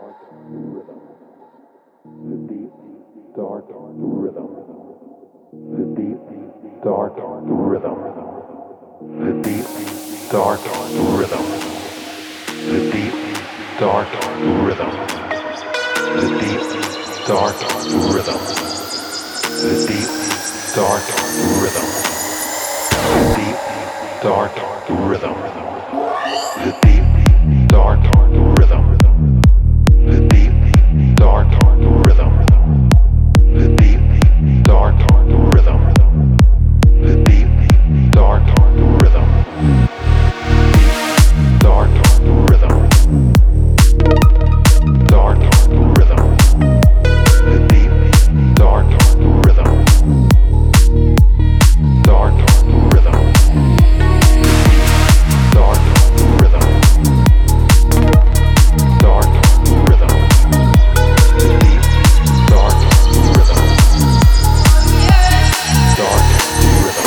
The deep, dark rhythm. The deep, dark rhythm. The deep, dark rhythm. The deep, dark rhythm. The deep, dark rhythm. The deep, dark rhythm. The deep, dark rhythm. The deep, dark rhythm. The deep, dark rhythm. The deep, dark rhythm. The deep, dark rhythm. Dark rhythm. Dark rhythm. The deep, dark rhythm. Dark rhythm. Dark rhythm. Dark rhythm. The deep, dark rhythm. Dark rhythm.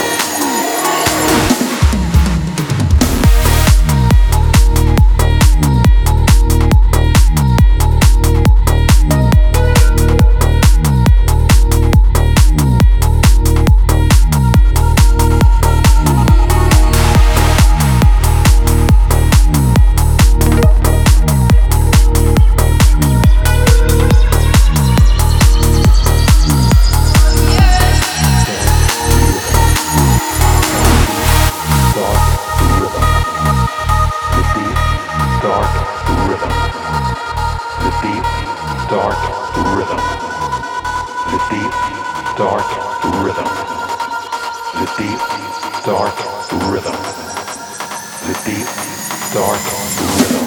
Dark rhythm. The deep, dark rhythm. The deep, dark rhythm. The deep, dark rhythm.